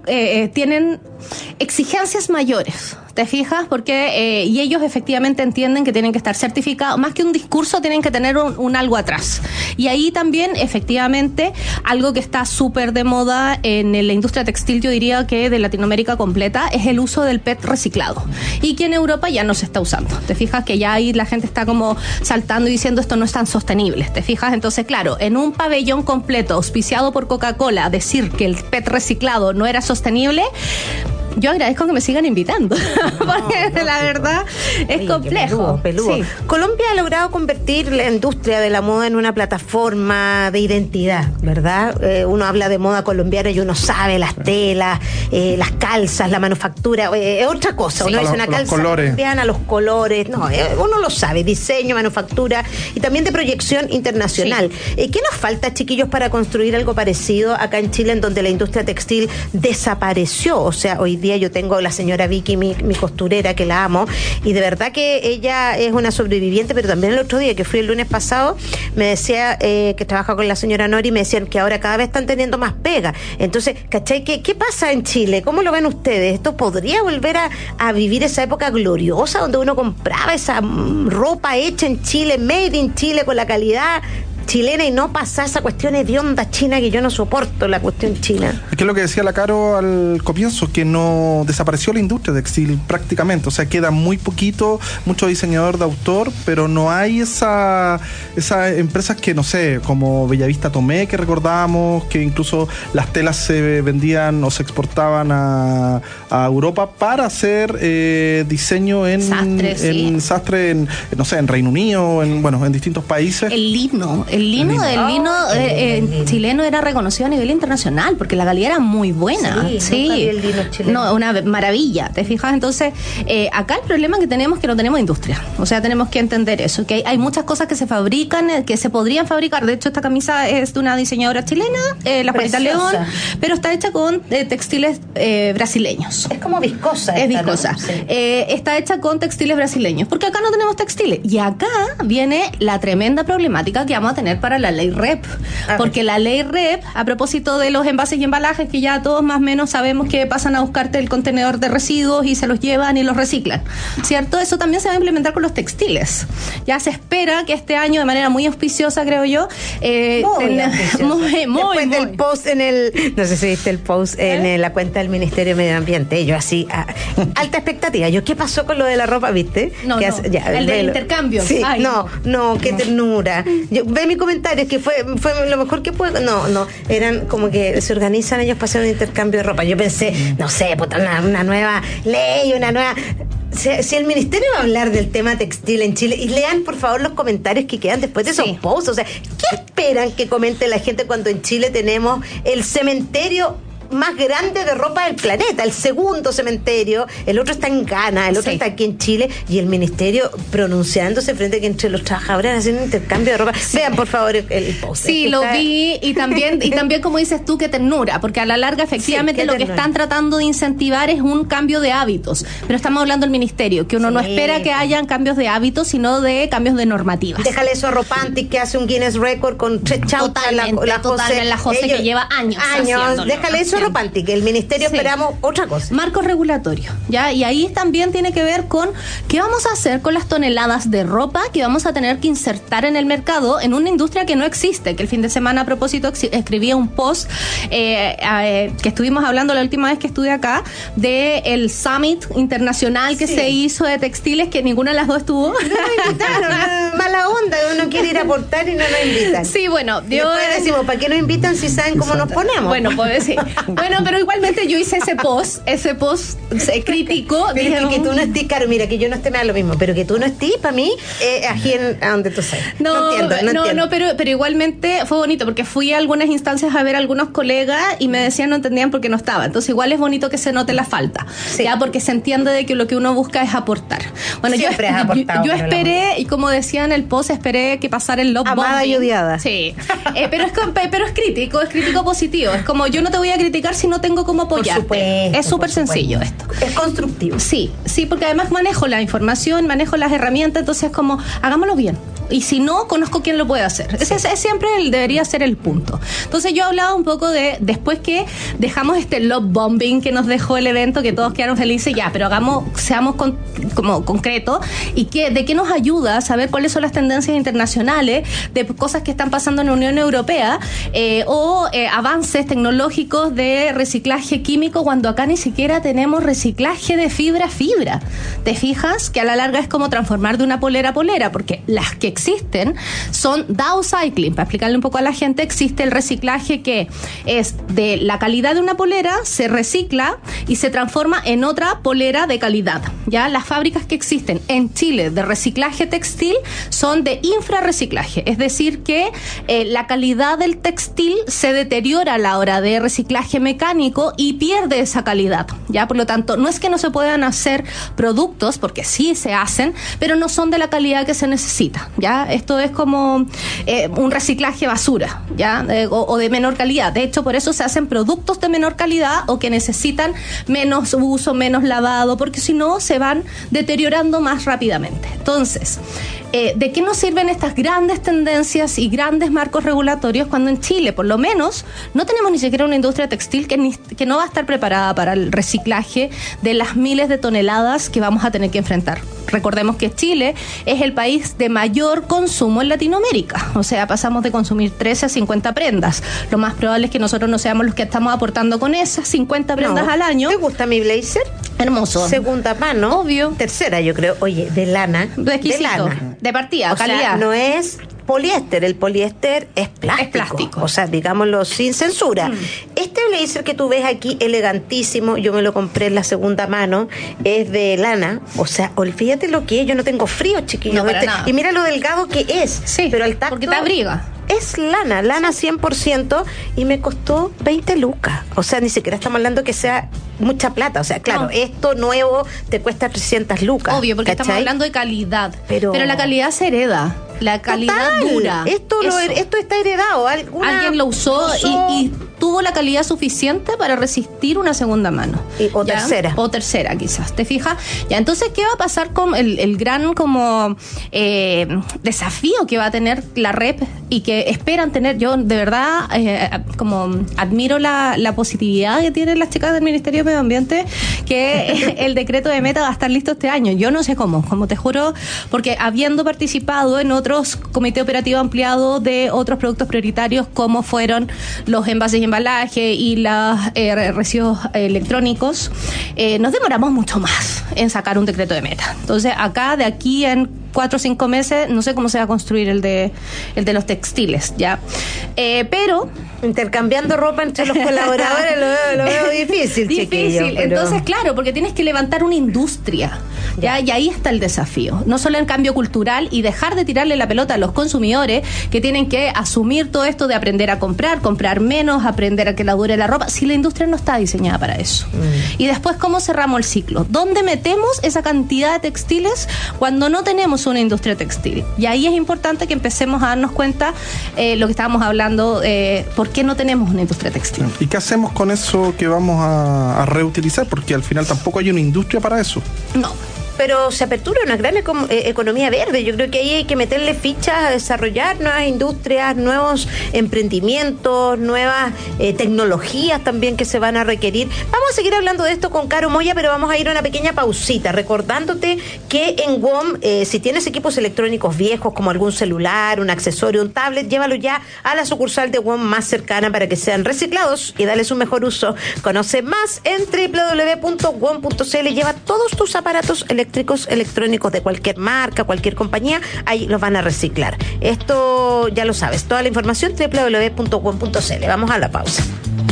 exigencias mayores. ¿Te fijas? Porque y ellos efectivamente entienden que tienen que estar certificados, más que un discurso tienen que tener un algo atrás. Y ahí también efectivamente algo que está súper de moda en la industria textil, yo diría que de Latinoamérica completa, es el uso del PET reciclado, y que en Europa ya no se está usando. ¿Te fijas? Que ya ahí la gente está como saltando y diciendo esto no es tan sostenible. ¿Te fijas? Entonces claro, en un pabellón completo auspiciado por Coca-Cola, decir que el PET reciclado no era sostenible, yo agradezco que me sigan invitando, porque la verdad es complejo. Peludo. Sí. Colombia ha logrado convertir la industria de la moda en una plataforma de identidad, ¿verdad? Uno habla de moda colombiana y uno sabe las telas, las calzas, la manufactura, es otra cosa. Uno dice una calza colombiana, los colores, no, uno lo sabe, diseño, manufactura y también de proyección internacional. Sí. ¿Qué nos falta, chiquillos, para construir algo parecido acá en Chile, en donde la industria textil desapareció? O sea, hoy día yo tengo la señora Vicky, mi costurera, que la amo, y de verdad que ella es una sobreviviente, pero también el otro día, que fui el lunes pasado, me decía que trabaja con la señora Nori, me decían que ahora cada vez están teniendo más pega. Entonces, ¿cachai? ¿Qué pasa en Chile? ¿Cómo lo ven ustedes? ¿Esto podría volver a vivir esa época gloriosa donde uno compraba esa ropa hecha en Chile, made in Chile, con la calidad chilena, y no pasar esa cuestión hedionda china, que yo no soporto la cuestión china? Es que es lo que decía la Caro al comienzo, que no desapareció la industria textil prácticamente, o sea, queda muy poquito, mucho diseñador de autor, pero no hay esas empresas que, no sé, como Bellavista Tomé, que recordábamos, que incluso las telas se vendían o se exportaban a Europa para hacer diseño en sastre, no sé, en Reino Unido, en distintos países. El lino chileno era reconocido a nivel internacional porque la calidad era muy buena. Sí. El lino chileno. No, una maravilla, ¿te fijas? Entonces, acá el problema que tenemos es que no tenemos industria. O sea, tenemos que entender eso, que hay muchas cosas que se fabrican, que se podrían fabricar. De hecho, esta camisa es de una diseñadora chilena, la Juanita León, pero está hecha con textiles brasileños. Es como viscosa. Es viscosa. ¿No? Sí. Está hecha con textiles brasileños, porque acá no tenemos textiles. Y acá viene la tremenda problemática que vamos a tener para la ley REP, porque la ley REP, a propósito de los envases y embalajes, que ya todos más o menos sabemos que pasan a buscarte el contenedor de residuos y se los llevan y los reciclan, ¿cierto? Eso también se va a implementar con los textiles. Ya se espera que este año, de manera muy auspiciosa, creo yo, muy del post no sé si viste el post en la cuenta del Ministerio de Medio Ambiente, yo así, alta expectativa. ¿Qué pasó con lo de la ropa, viste? El del intercambio. Sí, qué ternura. Ve mi comentario, que fue lo mejor que puedo. No, eran como que se organizan ellos para hacer un intercambio de ropa. Yo pensé, no sé, una nueva ley, una nueva... Si el ministerio va a hablar del tema textil en Chile, y lean por favor los comentarios que quedan después de esos posts, o sea, ¿qué esperan que comente la gente cuando en Chile tenemos el cementerio más grande de ropa del planeta, el segundo cementerio, el otro está en Ghana, el otro está aquí en Chile, y el ministerio pronunciándose frente a que entre los trabajadores hacen un intercambio de ropa? Vean por favor el post. Sí, lo vi, y también como dices tú, qué ternura, porque a la larga efectivamente lo que están tratando de incentivar es un cambio de hábitos, pero estamos hablando del ministerio, que uno no espera que hayan cambios de hábitos, sino de cambios de normativas. Déjale eso a Ropantic, que hace un Guinness Record con 3 chautas, la José que lleva años. Déjale eso Ropantic, el ministerio esperamos otra cosa. Marco regulatorio, ¿ya? Y ahí también tiene que ver con qué vamos a hacer con las toneladas de ropa que vamos a tener que insertar en el mercado en una industria que no existe, que el fin de semana a propósito escribía un post que estuvimos hablando la última vez que estuve acá del Summit Internacional que se hizo de textiles, que ninguna de las dos estuvo. No nos invitaron, mala onda, uno quiere ir a aportar y no nos invitan. Sí, bueno, después decimos, ¿para qué nos invitan si saben cómo nos ponemos? Bueno, pues sí. Bueno, pero igualmente yo hice ese post crítico. Pero dije, que tú no estés, Caro, mira, que yo no esté, me da lo mismo, pero que tú no estés, para mí, aquí a donde tú sabes. No entiendo. Pero igualmente fue bonito, porque fui a algunas instancias a ver a algunos colegas y me decían no entendían por qué no estaba. Entonces igual es bonito que se note la falta, ya, porque se entiende de que lo que uno busca es aportar. Bueno, yo esperé, y como decía en el post, esperé que pasara el love bombing. Amada y odiada. Sí. Pero es crítico positivo. Es como, yo no te voy a criticar si no tengo cómo apoyarte. Es súper sencillo esto. Es constructivo. Sí, porque además manejo la información, manejo las herramientas, entonces es como, hagámoslo bien. Y si no, conozco quién lo puede hacer. Ese es siempre debería ser el punto. Entonces yo hablaba un poco de, después que dejamos este love bombing que nos dejó el evento, que todos quedaron felices, pero seamos como concretos, y de qué nos ayuda a saber cuáles son las tendencias internacionales, de cosas que están pasando en la Unión Europea, o avances tecnológicos de reciclaje químico, cuando acá ni siquiera tenemos reciclaje de fibra a fibra. ¿Te fijas? Que a la larga es como transformar de una polera a polera, porque las que existen son downcycling. Para explicarle un poco a la gente, existe el reciclaje que es de la calidad de una polera, se recicla y se transforma en otra polera de calidad, Ya las fábricas que existen en Chile de reciclaje textil son de infrarreciclaje, es decir que la calidad del textil se deteriora a la hora de reciclaje mecánico y pierde esa calidad. Ya, por lo tanto, no es que no se puedan hacer productos, porque sí se hacen, pero no son de la calidad que se necesita. Ya, esto es como un reciclaje basura, ya, o de menor calidad. De hecho, por eso se hacen productos de menor calidad o que necesitan menos uso, menos lavado, porque si no se van deteriorando más rápidamente. Entonces, ¿de qué nos sirven estas grandes tendencias y grandes marcos regulatorios cuando en Chile, por lo menos, no tenemos ni siquiera una industria textil que no va a estar preparada para el reciclaje de las miles de toneladas que vamos a tener que enfrentar? Recordemos que Chile es el país de mayor consumo en Latinoamérica, o sea, pasamos de consumir 13 a 50 prendas. Lo más probable es que nosotros no seamos los que estamos aportando con esas 50 prendas al año. ¿Te gusta mi blazer? Hermoso. Segunda mano. Obvio. Tercera, yo creo. Oye, de lana. De lana. De partida, calidad. Sea, no es poliéster, el poliéster es plástico. Es plástico. O sea, digámoslo sin censura. Este blazer que tú ves aquí, elegantísimo, yo me lo compré en la segunda mano, es de lana. O sea, olvídate lo que es, yo no tengo frío, chiquillo. No, para nada. Y mira lo delgado que es. Sí, pero al tacto, porque te abriga. Es lana 100%, y me costó 20 lucas. O sea, ni siquiera estamos hablando que sea mucha plata. O sea, claro, esto nuevo te cuesta 300 lucas. Obvio, porque ¿cachai? estamos hablando de calidad. Pero la calidad se hereda. La calidad dura. Esto está heredado. Alguien lo usó. Y tuvo la calidad suficiente para resistir una segunda mano. O tercera. O tercera, quizás. ¿Te fijas? Ya, entonces, ¿qué va a pasar con el gran como desafío que va a tener la REP y que esperan tener? Yo, de verdad, como admiro la positividad que tienen las chicas del Ministerio de Medio Ambiente, que el decreto de meta va a estar listo este año. Yo no sé cómo te juro, porque habiendo participado en otros comité operativo ampliado de otros productos prioritarios, como fueron los envases y embalaje y los residuos electrónicos, nos demoramos mucho más en sacar un decreto de meta. Entonces, de aquí en 4 o 5 meses, no sé cómo se va a construir el de los textiles, ¿ya? Pero intercambiando ropa entre los colaboradores lo veo difícil, chiquillo. Pero... Entonces, claro, porque tienes que levantar una industria, ¿ya? Y ahí está el desafío. No solo en cambio cultural y dejar de tirarle la pelota a los consumidores, que tienen que asumir todo esto de aprender a comprar menos, aprender a que la dure la ropa, si la industria no está diseñada para eso. Y después, ¿cómo cerramos el ciclo? ¿Dónde metemos esa cantidad de textiles cuando no tenemos una industria textil? Y ahí es importante que empecemos a darnos cuenta lo que estábamos hablando, por qué no tenemos una industria textil. ¿Y qué hacemos con eso que vamos a reutilizar? Porque al final tampoco hay una industria para eso. No. Pero se apertura una gran economía verde. Yo creo que ahí hay que meterle fichas a desarrollar nuevas industrias, nuevos emprendimientos, nuevas tecnologías también que se van a requerir. Vamos a seguir hablando de esto con Caro Moya, pero vamos a ir a una pequeña pausita, recordándote que en WOM, si tienes equipos electrónicos viejos como algún celular, un accesorio, un tablet, llévalo ya a la sucursal de WOM más cercana para que sean reciclados y darles un mejor uso. Conoce más en www.wom.cl. Lleva todos tus aparatos electrónicos de cualquier marca, cualquier compañía, ahí los van a reciclar. Esto ya lo sabes, toda la información www.wom.cl. Vamos a la pausa.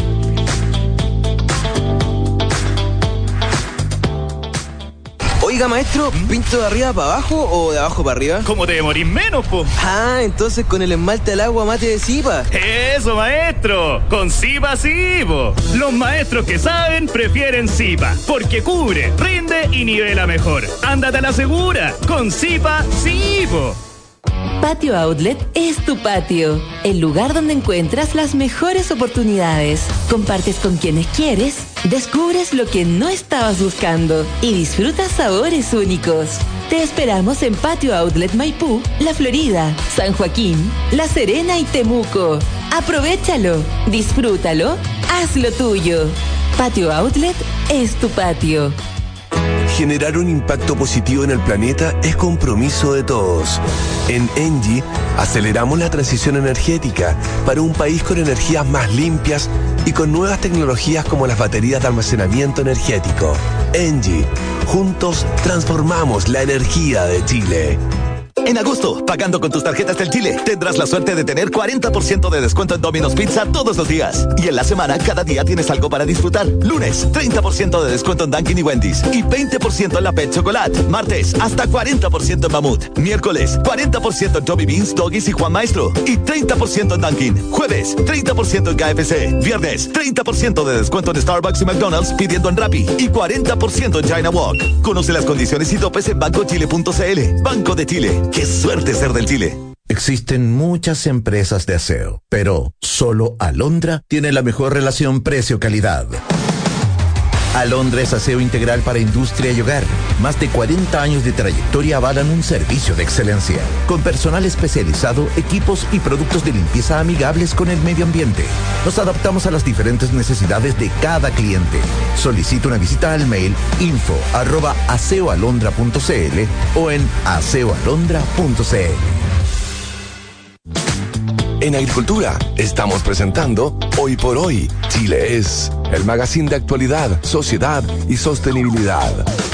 Oiga, maestro, ¿pinto de arriba para abajo o de abajo para arriba? ¿Cómo te demorís menos, po? Ah, entonces con el esmalte al agua mate de Zipa. Eso, maestro, con Zipa sí, po. Los maestros que saben prefieren Zipa, porque cubre, rinde y nivela mejor. Ándate a la segura, con Zipa sí, po. Patio Outlet es tu patio, el lugar donde encuentras las mejores oportunidades. Compartes con quienes quieres, descubres lo que no estabas buscando y disfrutas sabores únicos. Te esperamos en Patio Outlet Maipú, La Florida, San Joaquín, La Serena y Temuco. Aprovéchalo, disfrútalo, hazlo tuyo. Patio Outlet es tu patio. Generar un impacto positivo en el planeta es compromiso de todos. En ENGIE aceleramos la transición energética para un país con energías más limpias y con nuevas tecnologías como las baterías de almacenamiento energético. ENGIE, juntos transformamos la energía de Chile. En agosto, pagando con tus tarjetas del Chile, tendrás la suerte de tener 40% de descuento en Domino's Pizza todos los días. Y en la semana, cada día tienes algo para disfrutar. Lunes, 30% de descuento en Dunkin' y Wendy's. Y 20% en la Pet Chocolate. Martes, hasta 40% en Mamut. Miércoles, 40% en Toby Beans, Doggies y Juan Maestro. Y 30% en Dunkin'. Jueves, 30% en KFC. Viernes, 30% de descuento en Starbucks y McDonald's pidiendo en Rappi. Y 40% en China Walk. Conoce las condiciones y topes en bancochile.cl. Banco de Chile. ¡Qué suerte ser del Chile! Existen muchas empresas de aseo, pero solo Alondra tiene la mejor relación precio-calidad. Alondra es aseo integral para industria y hogar. Más de 40 años de trayectoria avalan un servicio de excelencia. Con personal especializado, equipos y productos de limpieza amigables con el medio ambiente. Nos adaptamos a las diferentes necesidades de cada cliente. Solicita una visita al mail info@aseoalondra.cl o en aseoalondra.cl. En Agricultura estamos presentando Hoy por Hoy, Chile es, el magazine de actualidad, sociedad y sostenibilidad.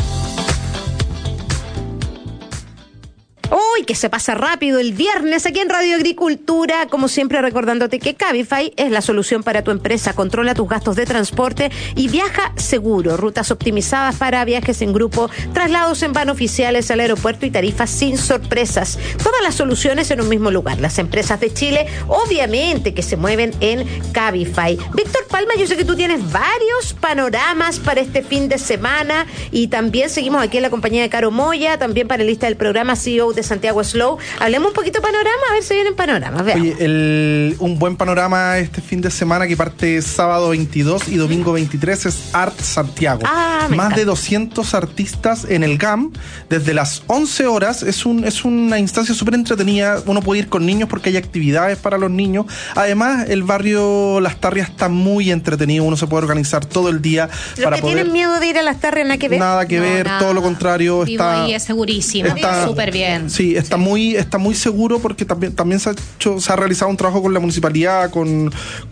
Uy, que se pasa rápido el viernes aquí en Radio Agricultura, como siempre recordándote que Cabify es la solución para tu empresa. Controla tus gastos de transporte y viaja seguro. Rutas optimizadas para viajes en grupo, traslados en van oficiales al aeropuerto y tarifas sin sorpresas. Todas las soluciones en un mismo lugar. Las empresas de Chile, obviamente, que se mueven en Cabify. Víctor Palma, yo sé que tú tienes varios panoramas para este fin de semana y también seguimos aquí en la compañía de Caro Moya, también panelista del programa, CEO de Santiago Slow. Hablemos un poquito de panorama, a ver si vienen panoramas. Veamos. Oye, un buen panorama este fin de semana que parte sábado 22 y domingo 23 es Art Santiago. Más de 200 artistas en el GAM desde las 11 horas. Es una instancia súper entretenida. Uno puede ir con niños porque hay actividades para los niños. Además, el barrio Las Tarrias está muy entretenido. Uno se puede organizar todo el día. Los que tienen miedo de ir a Las Tarrias, nada que ver. Nada que ver, nada. todo lo contrario. Vivo ahí, es segurísimo, está súper bien. Sí, está muy seguro porque también se ha realizado un trabajo con la municipalidad, con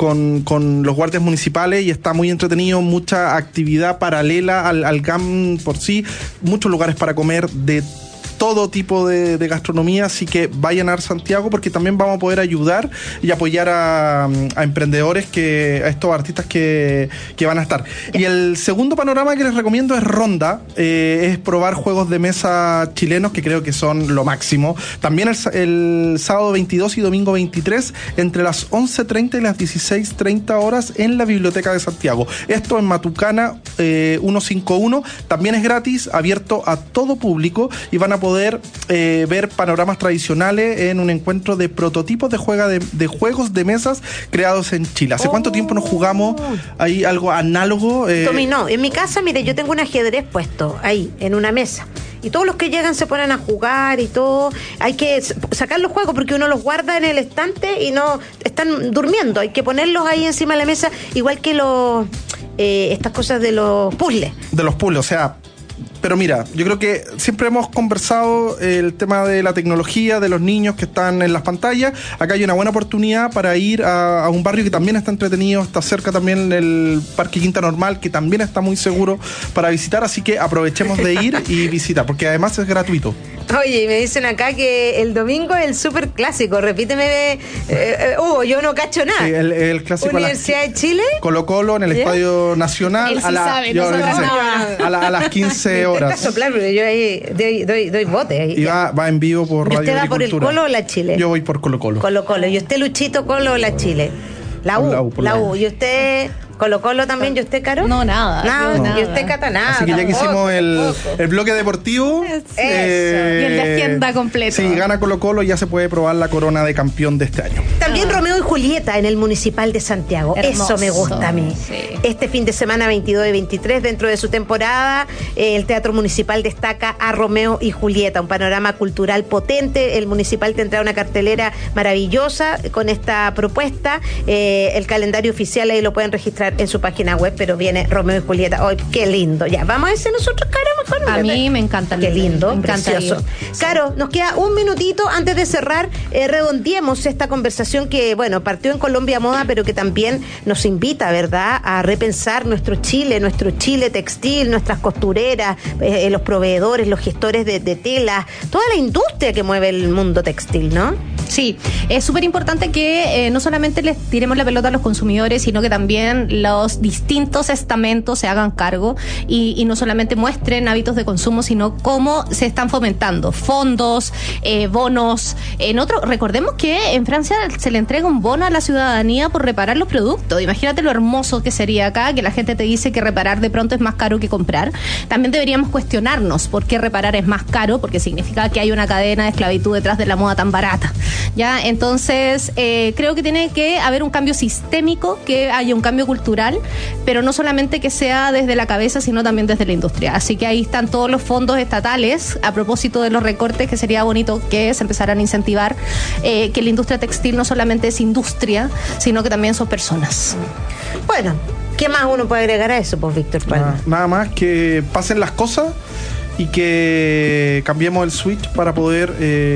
los guardias municipales, y está muy entretenido, mucha actividad paralela al GAM por sí, muchos lugares para comer de todo tipo de gastronomía, así que vayan a Santiago porque también vamos a poder ayudar y apoyar a emprendedores, a estos artistas que van a estar. Y el segundo panorama que les recomiendo es Ronda, es probar juegos de mesa chilenos que creo que son lo máximo. También el sábado 22 y domingo 23 entre las 11:30 y las 16:30 horas en la Biblioteca de Santiago. Esto en Matucana 151, también es gratis, abierto a todo público y van a poder ver panoramas tradicionales en un encuentro de prototipos de juegos de mesas creados en Chile. ¿Hace cuánto tiempo nos jugamos ahí algo análogo? Dominó. En mi casa, mire, yo tengo un ajedrez puesto ahí, en una mesa. Y todos los que llegan se ponen a jugar y todo. Hay que sacar los juegos porque uno los guarda en el estante y no están durmiendo. Hay que ponerlos ahí encima de la mesa, igual que estas cosas de los puzzles. De los puzzles, o sea... Pero mira, yo creo que siempre hemos conversado el tema de la tecnología, de los niños que están en las pantallas. Acá hay una buena oportunidad para ir a un barrio que también está entretenido, está cerca también el Parque Quinta Normal, que también está muy seguro para visitar, así que aprovechemos de ir y visitar, porque además es gratuito. Oye, me dicen acá que el domingo es el súper clásico, repíteme, yo no cacho nada. Sí, el clásico. Universidad de Chile. Colo-Colo en el Estadio Nacional a las 15 horas. Soplar, pero yo ahí doy bote. Ahí, y va en vivo por Radio Agricultura. ¿Usted va por el Colo o la Chile? Yo voy por Colo-Colo. Colo-Colo. ¿Y usted, Luchito, Colo o la Chile? La U. ¿Y usted... Colo-Colo también? ¿Y usted, Caro? No, nada. Nada. ¿Y usted, Cata? Nada. Así que ya que hicimos el bloque deportivo. Eso. Y en la agenda completa. Sí, gana Colo-Colo y ya se puede probar la corona de campeón de este año. También Romeo y Julieta en el Municipal de Santiago. Hermoso. Eso me gusta a mí. Sí. Este fin de semana 22 y 23, dentro de su temporada, el Teatro Municipal destaca a Romeo y Julieta. Un panorama cultural potente. El Municipal tendrá una cartelera maravillosa con esta propuesta. El calendario oficial ahí lo pueden registrar en su página web, pero viene Romeo y Julieta. ¡Ay, qué lindo! Ya, ¿vamos a ese nosotros, Caro A mí me encanta. Qué lindo, precioso. Caro, nos queda un minutito antes de cerrar. Redondeemos esta conversación que, bueno, partió en Colombia Moda, pero que también nos invita, ¿verdad?, a repensar nuestro Chile textil, nuestras costureras, los proveedores, los gestores de tela, toda la industria que mueve el mundo textil, ¿no? Sí, es súper importante que no solamente les tiremos la pelota a los consumidores, sino que también los distintos estamentos se hagan cargo y no solamente muestren hábitos de consumo, sino cómo se están fomentando fondos, bonos. Recordemos que en Francia se le entrega un bono a la ciudadanía por reparar los productos. Imagínate lo hermoso que sería acá, que la gente te dice que reparar de pronto es más caro que comprar. También deberíamos cuestionarnos por qué reparar es más caro, porque significa que hay una cadena de esclavitud detrás de la moda tan barata. ¿Ya? Entonces, creo que tiene que haber un cambio sistémico, que haya un cambio cultural, pero no solamente que sea desde la cabeza, sino también desde la industria. Así que ahí están todos los fondos estatales, a propósito de los recortes, que sería bonito que se empezaran a incentivar que la industria textil no solamente es industria, sino que también son personas. Bueno, ¿qué más uno puede agregar a eso, pues, Víctor Palma? Nada más que pasen las cosas y que cambiemos el switch para poder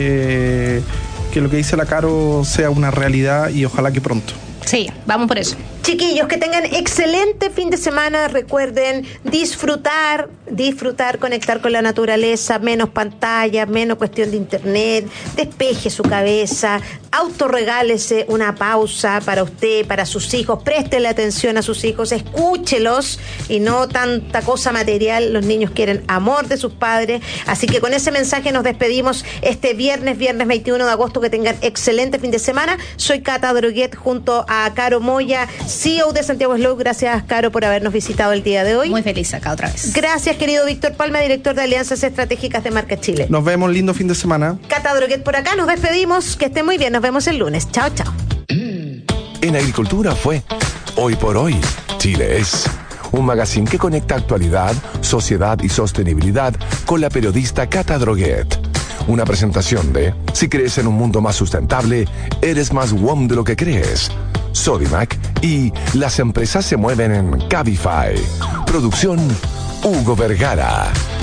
que lo que dice la Caro sea una realidad y ojalá que pronto. Sí, vamos por eso. Chiquillos, que tengan excelente fin de semana. Recuerden disfrutar, conectar con la naturaleza, menos pantalla, menos cuestión de internet, despeje su cabeza, autorregálese una pausa para usted, para sus hijos, préstele atención a sus hijos, escúchelos y no tanta cosa material. Los niños quieren amor de sus padres, así que con ese mensaje nos despedimos este viernes 21 de agosto. Que tengan excelente fin de semana. Soy Cata Droguet junto a Caro Moya, CEO de Santiago Slow. Gracias, Caro, por habernos visitado el día de hoy. Muy feliz acá otra vez. Gracias, querido Víctor Palma, director de Alianzas Estratégicas de Marca Chile. Nos vemos, lindo fin de semana. Cata Droguet por acá, nos despedimos. Que estén muy bien, nos vemos el lunes. Chao, chao. En Agricultura fue Hoy por Hoy, Chile es. Un magazine que conecta actualidad, sociedad y sostenibilidad con la periodista Cata Droguet. Una presentación de Si crees en un mundo más sustentable, eres más WOM de lo que crees. Sodimac y Las empresas se mueven en Cabify. Producción Hugo Vergara.